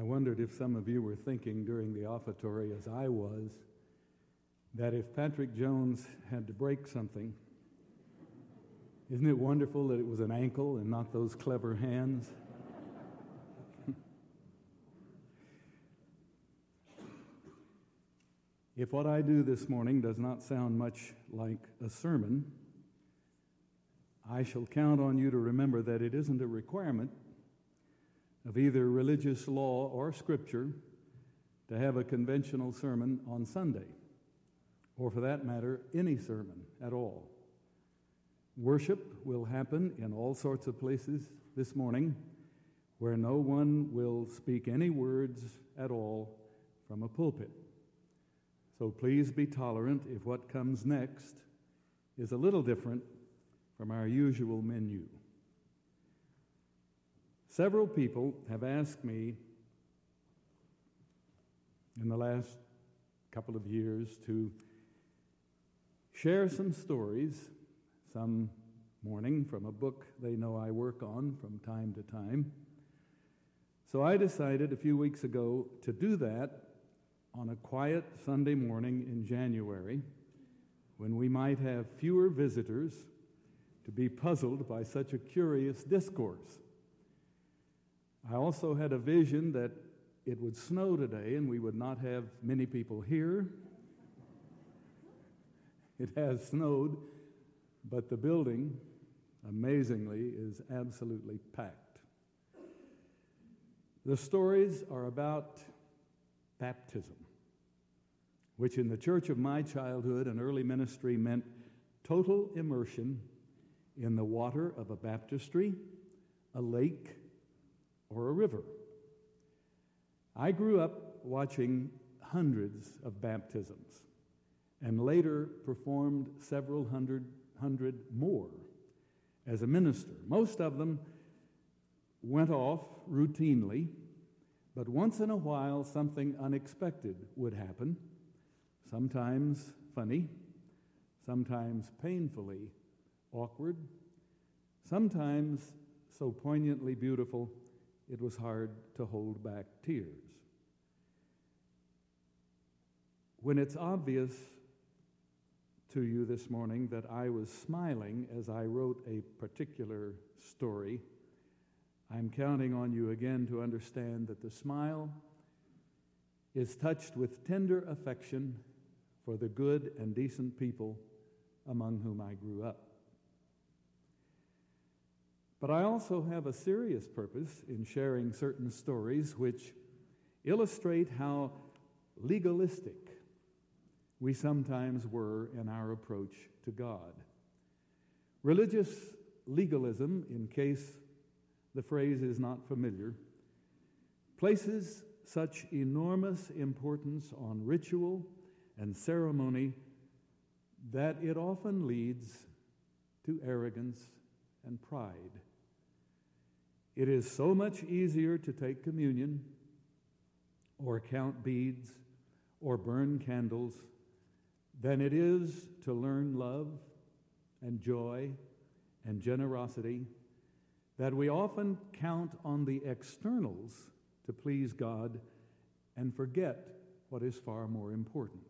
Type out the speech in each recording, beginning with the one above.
wondered if some of you were thinking during the offertory, as I was, that if Patrick Jones had to break something, isn't it wonderful that it was an ankle and not those clever hands? If what I do this morning does not sound much like a sermon, I shall count on you to remember that it isn't a requirement of either religious law or Scripture to have a conventional sermon on Sunday, or for that matter, any sermon at all. Worship will happen in all sorts of places this morning where no one will speak any words at all from a pulpit. So please be tolerant if what comes next is a little different from our usual menu. Several people have asked me in the last couple of years to share some stories, some morning from a book they know I work on from time to time. So I decided a few weeks ago to do that on a quiet Sunday morning in January, when we might have fewer visitors to be puzzled by such a curious discourse. I also had a vision that it would snow today and we would not have many people here. It has snowed, but the building, amazingly, is absolutely packed. The stories are about baptism, which in the church of my childhood and early ministry meant total immersion in the water of a baptistry, a lake, or a river. I grew up watching hundreds of baptisms and later performed several hundred more as a minister. Most of them went off routinely, but once in a while something unexpected would happen, sometimes funny, sometimes painfully awkward, sometimes so poignantly beautiful it was hard to hold back tears. When it's obvious to you this morning that I was smiling as I wrote a particular story, I'm counting on you again to understand that the smile is touched with tender affection for the good and decent people among whom I grew up. But I also have a serious purpose in sharing certain stories which illustrate how legalistic we sometimes were in our approach to God. Religious legalism, in case the phrase is not familiar, places such enormous importance on ritual and ceremony that it often leads to arrogance and pride. It is so much easier to take communion or count beads or burn candles than it is to learn love and joy and generosity, that we often count on the externals to please God and forget what is far more important.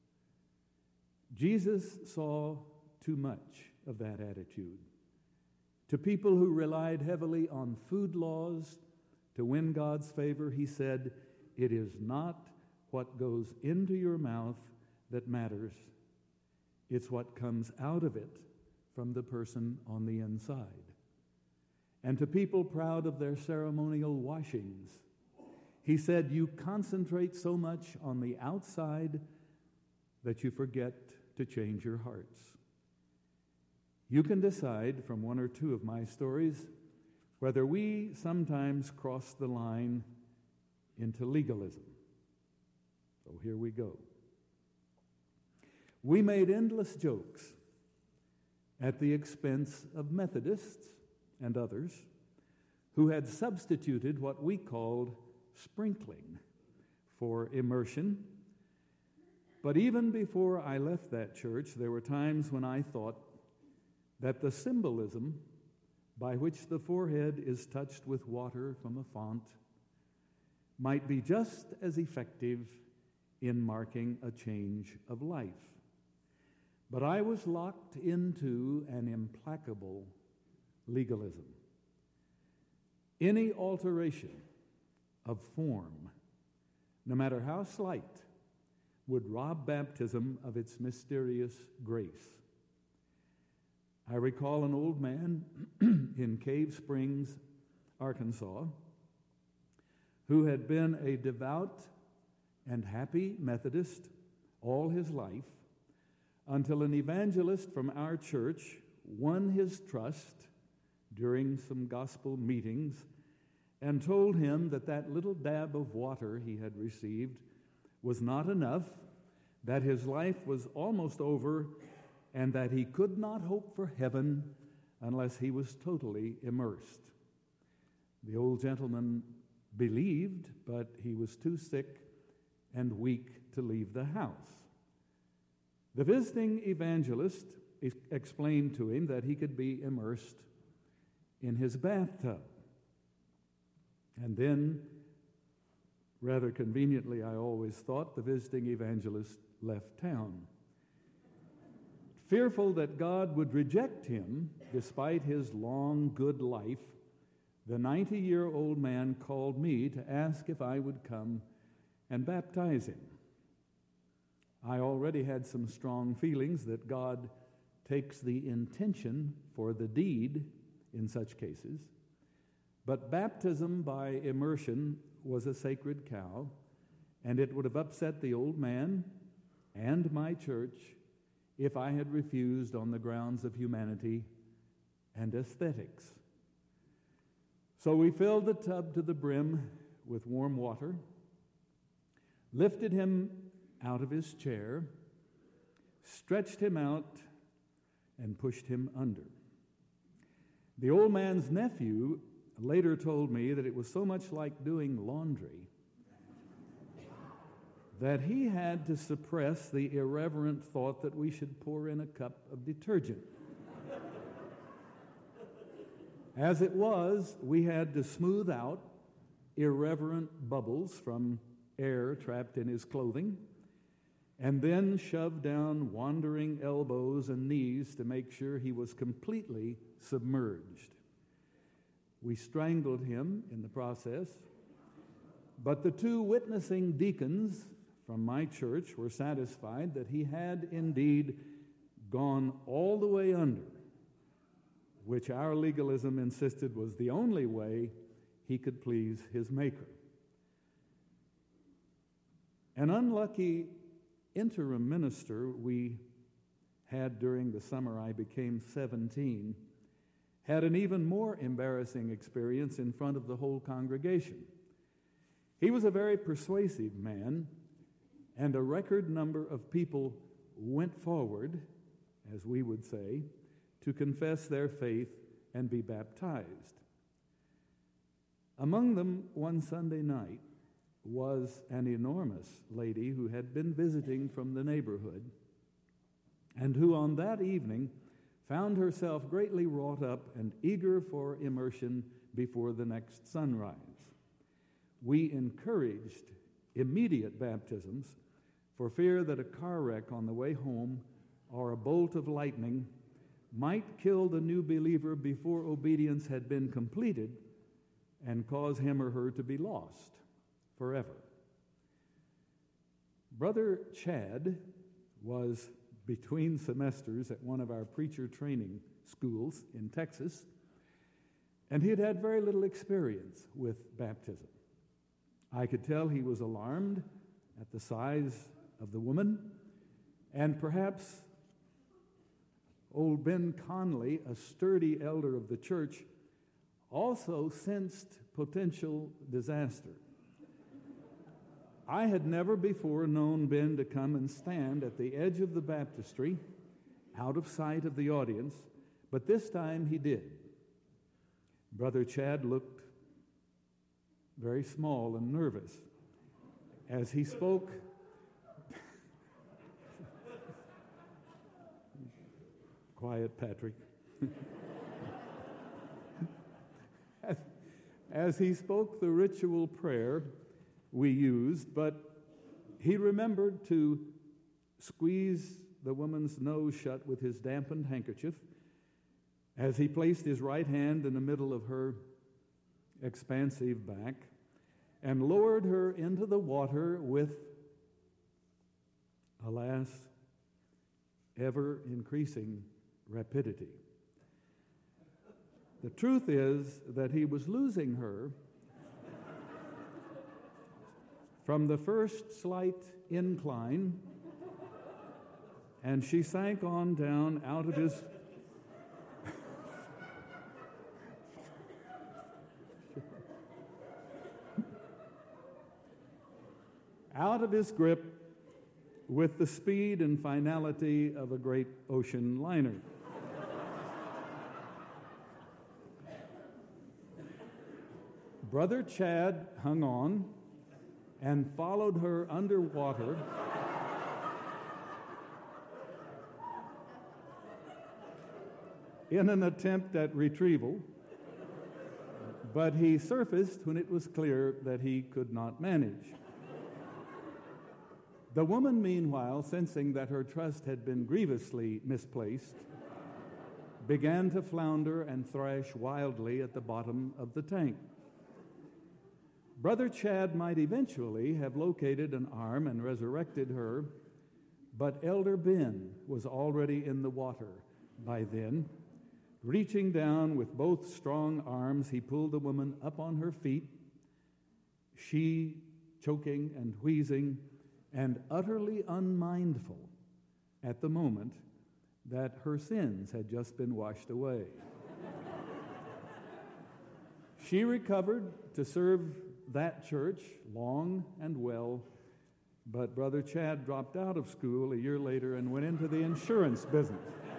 Jesus saw too much of that attitude. To people who relied heavily on food laws to win God's favor, he said, "It is not what goes into your mouth that matters. It's what comes out of it from the person on the inside." And to people proud of their ceremonial washings, he said, "You concentrate so much on the outside that you forget to change your hearts." You can decide from one or two of my stories whether we sometimes cross the line into legalism. So here we go. We made endless jokes at the expense of Methodists and others who had substituted what we called sprinkling for immersion. But even before I left that church, there were times when I thought that the symbolism by which the forehead is touched with water from a font might be just as effective in marking a change of life. But I was locked into an implacable legalism. Any alteration of form, no matter how slight, would rob baptism of its mysterious grace. I recall an old man in Cave Springs, Arkansas, who had been a devout and happy Methodist all his life until an evangelist from our church won his trust during some gospel meetings and told him that that little dab of water he had received was not enough, that his life was almost over, and that he could not hope for heaven unless he was totally immersed. The old gentleman believed, but he was too sick and weak to leave the house. The visiting evangelist explained to him that he could be immersed in his bathtub. And then, rather conveniently, I always thought, the visiting evangelist left town. Fearful that God would reject him despite his long, good life, the 90-year-old man called me to ask if I would come and baptize him. I already had some strong feelings that God takes the intention for the deed in such cases, but baptism by immersion was a sacred cow, and it would have upset the old man and my church if I had refused on the grounds of humanity and aesthetics. So we filled the tub to the brim with warm water, lifted him out of his chair, stretched him out, and pushed him under. The old man's nephew later told me that it was so much like doing laundry that he had to suppress the irreverent thought that we should pour in a cup of detergent. As it was, we had to smooth out irreverent bubbles from air trapped in his clothing, and then shove down wandering elbows and knees to make sure he was completely submerged. We strangled him in the process, but the two witnessing deacons from my church were satisfied that he had indeed gone all the way under, which our legalism insisted was the only way he could please his Maker. An unlucky interim minister we had during the summer I became 17 had an even more embarrassing experience in front of the whole congregation. He was a very persuasive man, and a record number of people went forward, as we would say, to confess their faith and be baptized. Among them, one Sunday night, was an enormous lady who had been visiting from the neighborhood and who on that evening found herself greatly wrought up and eager for immersion before the next sunrise. We encouraged immediate baptisms for fear that a car wreck on the way home or a bolt of lightning might kill the new believer before obedience had been completed and cause him or her to be lost forever. Brother Chad was between semesters at one of our preacher training schools in Texas, and he had had very little experience with baptism. I could tell he was alarmed at the size of the woman, and perhaps old Ben Conley, a sturdy elder of the church, also sensed potential disaster. I had never before known Ben to come and stand at the edge of the baptistry, out of sight of the audience, but this time he did. Brother Chad looked very small and nervous as he spoke. Quiet, Patrick. As he spoke the ritual prayer, we used, but he remembered to squeeze the woman's nose shut with his dampened handkerchief as he placed his right hand in the middle of her expansive back and lowered her into the water with, alas, ever-increasing rapidity. The truth is that he was losing her from the first slight incline, and she sank on down out of his grip with the speed and finality of a great ocean liner. Brother Chad hung on and followed her underwater in an attempt at retrieval, but he surfaced when it was clear that he could not manage. The woman, meanwhile, sensing that her trust had been grievously misplaced, began to flounder and thrash wildly at the bottom of the tank. Brother Chad might eventually have located an arm and resurrected her, but Elder Ben was already in the water by then. Reaching down with both strong arms, he pulled the woman up on her feet, she choking and wheezing and utterly unmindful at the moment that her sins had just been washed away. She recovered to serve that church long and well, but Brother Chad dropped out of school a year later and went into the insurance business.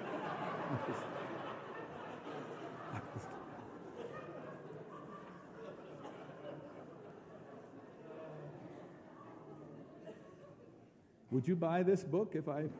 Would you buy this book if I...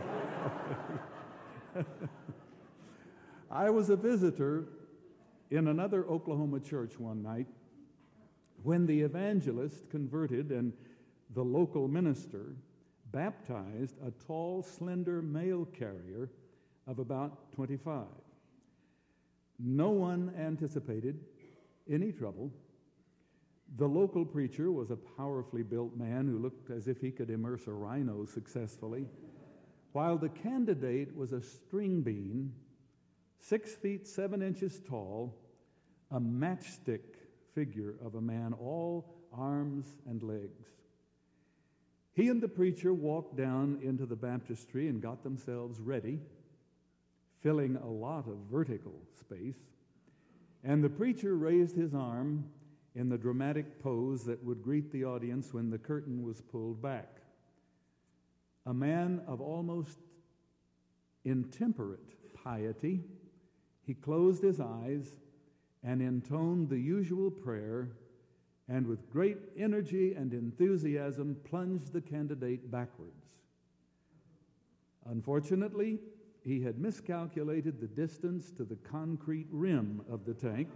I was a visitor in another Oklahoma church one night when the evangelist converted and the local minister baptized a tall, slender mail carrier of about 25. No one anticipated any trouble. The local preacher was a powerfully built man who looked as if he could immerse a rhino successfully, while the candidate was a string bean, 6 feet 7 inches tall, a matchstick figure of a man, all arms and legs. He and the preacher walked down into the baptistry and got themselves ready, filling a lot of vertical space, and the preacher raised his arm in the dramatic pose that would greet the audience when the curtain was pulled back. A man of almost intemperate piety, he closed his eyes and intoned the usual prayer, and with great energy and enthusiasm plunged the candidate backwards. Unfortunately, he had miscalculated the distance to the concrete rim of the tank,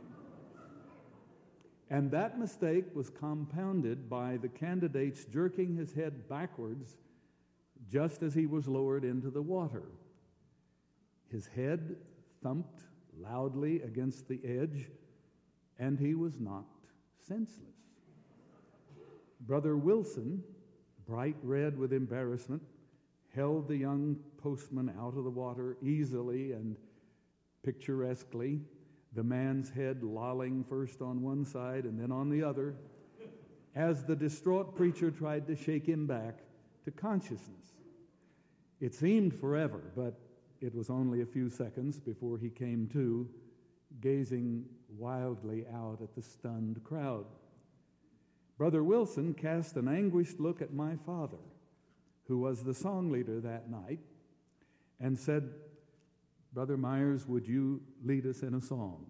and that mistake was compounded by the candidate's jerking his head backwards just as he was lowered into the water. His head thumped loudly against the edge, and he was knocked senseless. Brother Wilson, bright red with embarrassment, held the young postman out of the water easily and picturesquely, the man's head lolling first on one side and then on the other, as the distraught preacher tried to shake him back to consciousness. It seemed forever, but it was only a few seconds before he came to, gazing wildly out at the stunned crowd. Brother Wilson cast an anguished look at my father, who was the song leader that night, and said, "Brother Myers, would you lead us in a song?"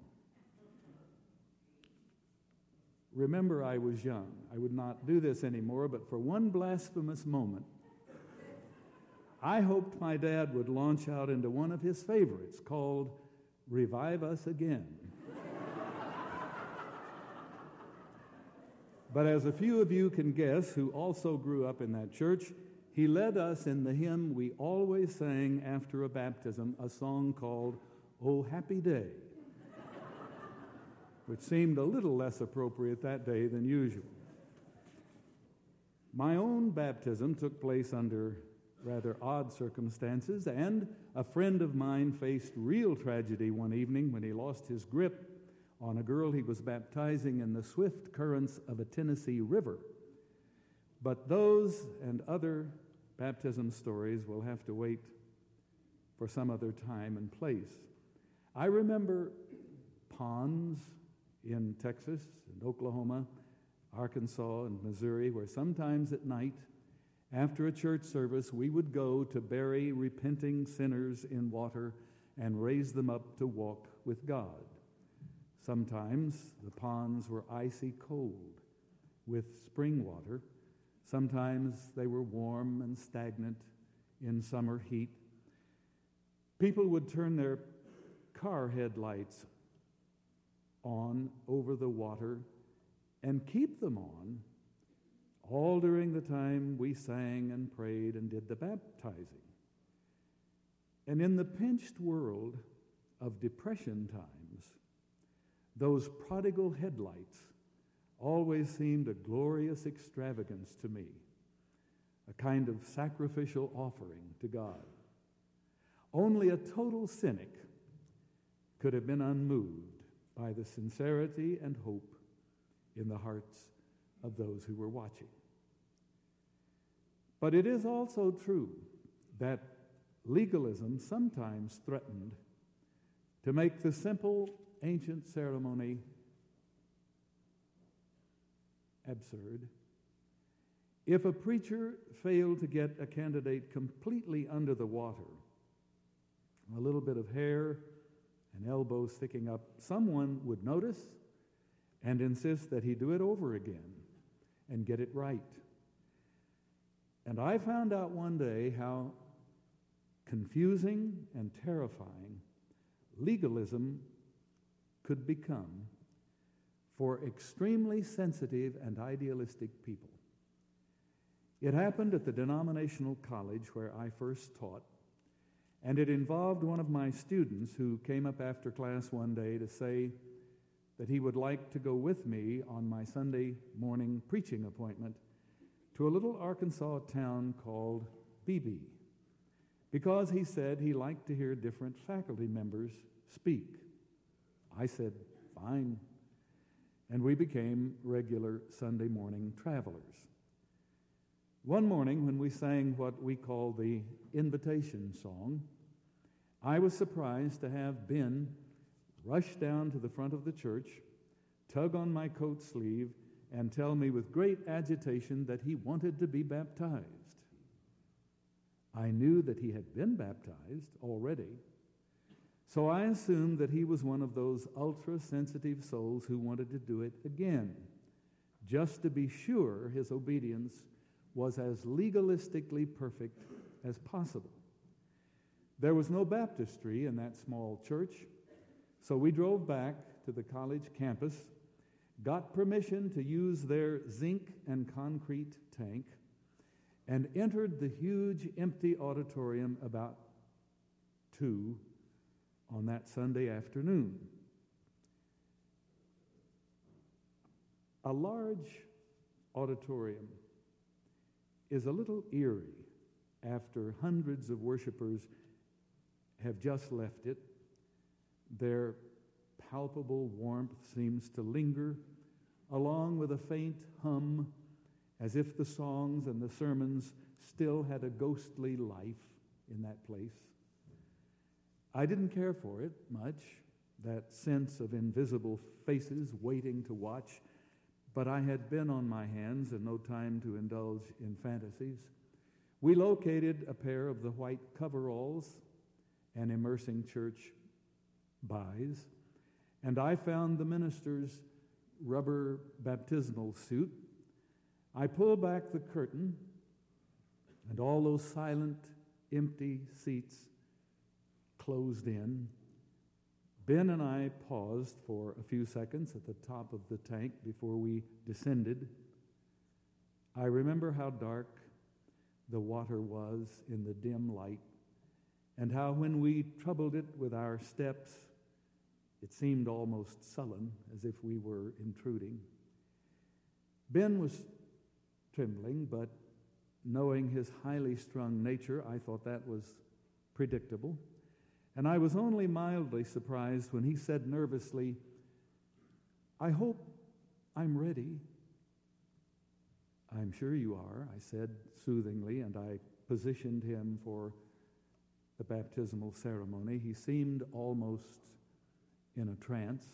Remember, I was young. I would not do this anymore, but for one blasphemous moment, I hoped my dad would launch out into one of his favorites called "Revive Us Again." But as a few of you can guess who also grew up in that church, he led us in the hymn we always sang after a baptism, a song called "Oh Happy Day," which seemed a little less appropriate that day than usual. My own baptism took place under rather odd circumstances, and a friend of mine faced real tragedy one evening when he lost his grip on a girl he was baptizing in the swift currents of a Tennessee river. But those and other baptism stories will have to wait for some other time and place. I remember ponds in Texas and Oklahoma, Arkansas and Missouri, where sometimes at night, after a church service, we would go to bury repenting sinners in water and raise them up to walk with God. Sometimes the ponds were icy cold with spring water. Sometimes they were warm and stagnant in summer heat. People would turn their car headlights on over the water and keep them on all during the time we sang and prayed and did the baptizing. And in the pinched world of depression times, those prodigal headlights always seemed a glorious extravagance to me, a kind of sacrificial offering to God. Only a total cynic could have been unmoved by the sincerity and hope in the hearts of those who were watching. But it is also true that legalism sometimes threatened to make the simple ancient ceremony absurd. If a preacher failed to get a candidate completely under the water, a little bit of hair and elbows sticking up, someone would notice and insist that he do it over again and get it right. And I found out one day how confusing and terrifying legalism could become for extremely sensitive and idealistic people. It happened at the denominational college where I first taught, and it involved one of my students who came up after class one day to say that he would like to go with me on my Sunday morning preaching appointment to a little Arkansas town called Beebe, because he said he liked to hear different faculty members speak. I said, fine, and we became regular Sunday morning travelers. One morning when we sang what we call the invitation song, I was surprised to have Ben rush down to the front of the church, tug on my coat sleeve, and tell me with great agitation that he wanted to be baptized. I knew that he had been baptized already, so I assumed that he was one of those ultra-sensitive souls who wanted to do it again, just to be sure his obedience was as legalistically perfect as possible. There was no baptistry in that small church, so we drove back to the college campus, got permission to use their zinc and concrete tank, and entered the huge empty auditorium about 2 on that Sunday afternoon. A large auditorium is a little eerie after hundreds of worshipers have just left it. Their palpable warmth seems to linger, along with a faint hum, as if the songs and the sermons still had a ghostly life in that place. I didn't care for it much, that sense of invisible faces waiting to watch, but I had been on my hands and no time to indulge in fantasies. We located a pair of the white coveralls and immersing church buys, and I found the minister's rubber baptismal suit. I pulled back the curtain, and all those silent, empty seats closed in. Ben and I paused for a few seconds at the top of the tank before we descended I remember how dark the water was in the dim light, and how when we troubled it with our steps, it seemed almost sullen, as if we were intruding. Ben was trembling, but knowing his highly strung nature, I thought that was predictable. And I was only mildly surprised when he said nervously, "I hope I'm ready." "I'm sure you are," I said soothingly, and I positioned him for the baptismal ceremony. He seemed almost in a trance.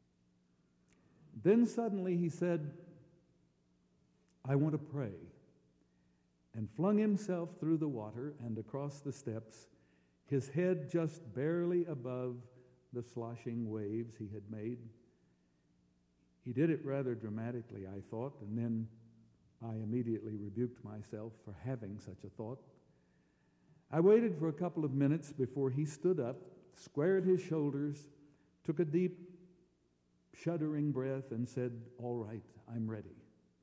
Then suddenly he said, "I want to pray," and flung himself through the water and across the steps, his head just barely above the sloshing waves he had made. He did it rather dramatically, I thought, and then I immediately rebuked myself for having such a thought. I waited for a couple of minutes before he stood up, squared his shoulders, took a deep, shuddering breath, and said, "All right, I'm ready."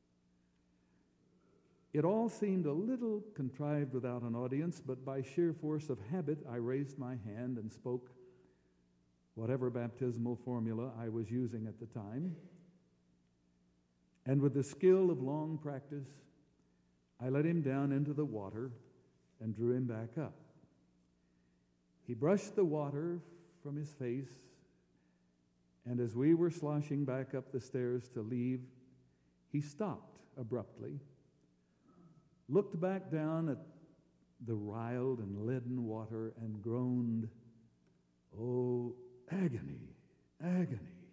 It all seemed a little contrived without an audience, but by sheer force of habit, I raised my hand and spoke whatever baptismal formula I was using at the time. And with the skill of long practice, I let him down into the water and drew him back up. He brushed the water from his face, and as we were sloshing back up the stairs to leave, he stopped abruptly, looked back down at the riled and leaden water, and groaned, "Oh, agony, agony."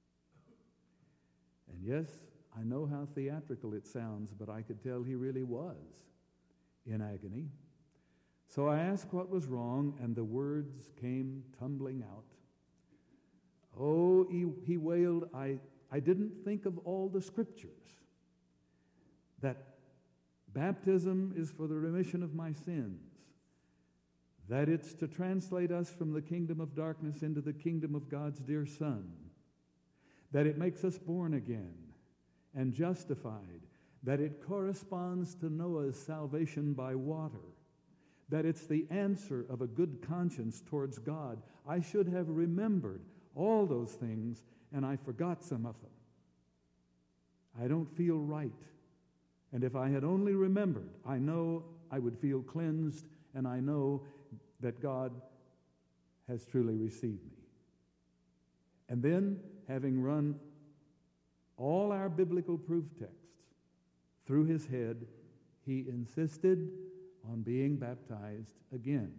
And yes, I know how theatrical it sounds, but I could tell he really was in agony. So I asked what was wrong, and the words came tumbling out. "Oh," he wailed, I didn't think of all the scriptures, that baptism is for the remission of my sins, that it's to translate us from the kingdom of darkness into the kingdom of God's dear Son, that it makes us born again and justified, that it corresponds to Noah's salvation by water, that it's the answer of a good conscience towards God. I should have remembered all those things, and I forgot some of them. I don't feel right. And if I had only remembered, I know I would feel cleansed, and I know that God has truly received me. And then, having run all our biblical proof texts through his head, he insisted on being baptized again.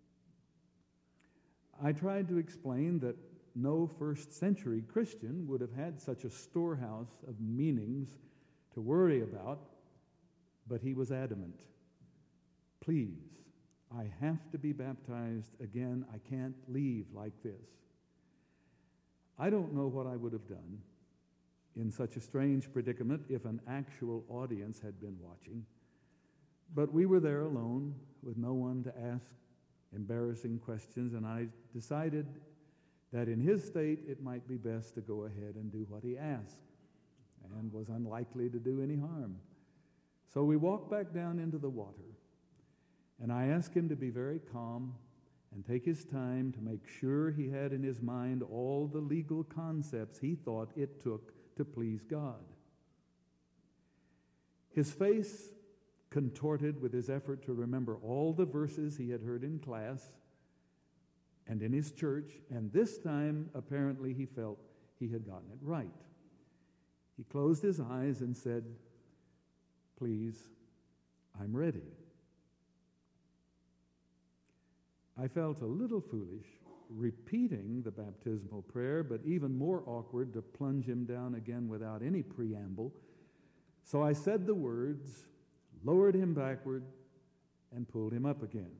I tried to explain that no first-century Christian would have had such a storehouse of meanings to worry about, but he was adamant. "Please, I have to be baptized again. I can't leave like this." I don't know what I would have done in such a strange predicament if an actual audience had been watching. But we were there alone with no one to ask embarrassing questions, and I decided that in his state it might be best to go ahead and do what he asked, and was unlikely to do any harm. So we walked back down into the water, and I asked him to be very calm and take his time to make sure he had in his mind all the legal concepts he thought it took to please God. His face contorted with his effort to remember all the verses he had heard in class and in his church, and this time apparently he felt he had gotten it right. He closed his eyes and said, "Please, I'm ready." I felt a little foolish repeating the baptismal prayer, but even more awkward to plunge him down again without any preamble. So I said the words, lowered him backward, and pulled him up again.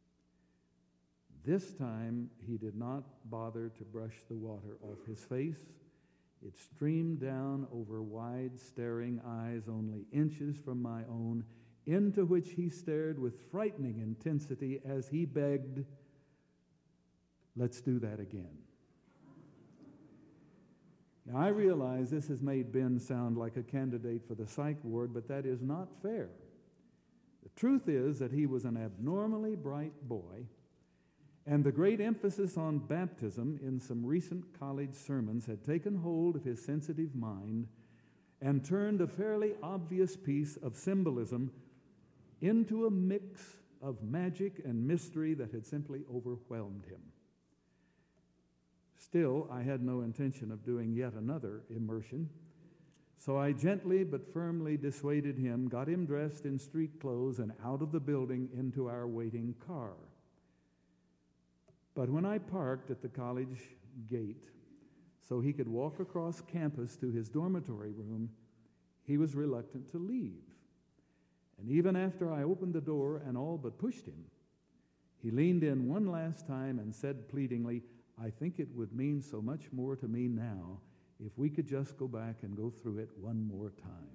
This time he did not bother to brush the water off his face. It streamed down over wide, staring eyes only inches from my own, into which he stared with frightening intensity as he begged, "Let's do that again." Now, I realize this has made Ben sound like a candidate for the psych ward, but that is not fair. The truth is that he was an abnormally bright boy, and the great emphasis on baptism in some recent college sermons had taken hold of his sensitive mind and turned a fairly obvious piece of symbolism into a mix of magic and mystery that had simply overwhelmed him. Still, I had no intention of doing yet another immersion, so I gently but firmly dissuaded him, got him dressed in street clothes, and out of the building into our waiting car. But when I parked at the college gate so he could walk across campus to his dormitory room, he was reluctant to leave. And even after I opened the door and all but pushed him, he leaned in one last time and said pleadingly, "I think it would mean so much more to me now if we could just go back and go through it one more time."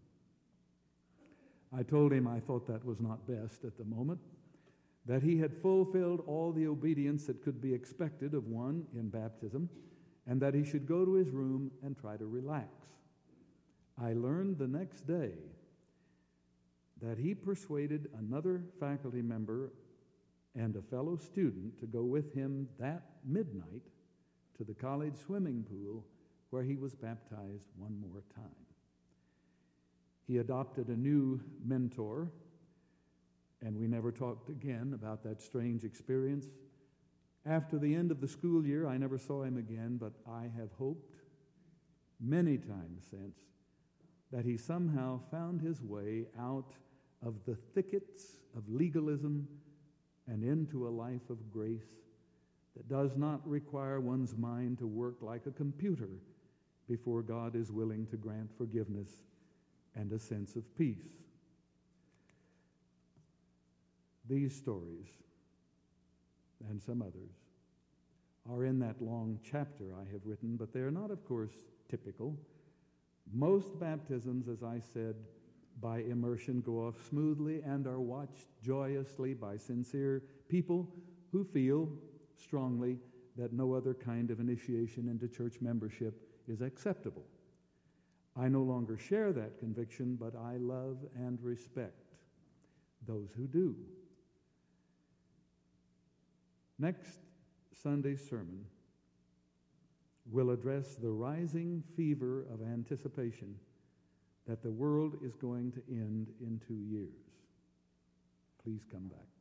I told him I thought that was not best at the moment, that he had fulfilled all the obedience that could be expected of one in baptism, and that he should go to his room and try to relax. I learned the next day that he persuaded another faculty member and a fellow student to go with him that midnight to the college swimming pool where he was baptized one more time. He adopted a new mentor, and we never talked again about that strange experience. After the end of the school year, I never saw him again, but I have hoped many times since that he somehow found his way out of the thickets of legalism and into a life of grace that does not require one's mind to work like a computer before God is willing to grant forgiveness and a sense of peace. These stories, and some others, are in that long chapter I have written, but they are not, of course, typical. Most baptisms, as I said, by immersion go off smoothly and are watched joyously by sincere people who feel strongly that no other kind of initiation into church membership is acceptable. I no longer share that conviction, but I love and respect those who do. Next Sunday's sermon will address the rising fever of anticipation that the world is going to end in 2 years. Please come back.